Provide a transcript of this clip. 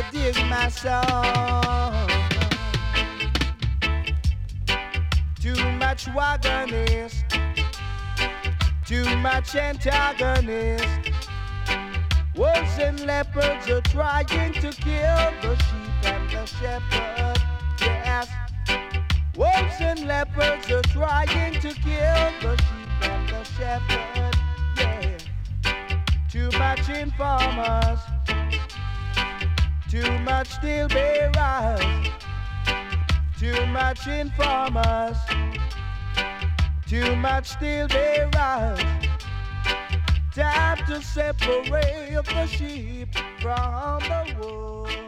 dig my song. Too much wagonist, too much antagonist. Wolves and leopards are trying to kill the sheep and the shepherd. Yes, wolves and leopards are trying to kill the sheep and the shepherd. Yeah, too much informers, too much steel bearers, too much informers, too much steel bearers. Time to separate the sheep from the wolves.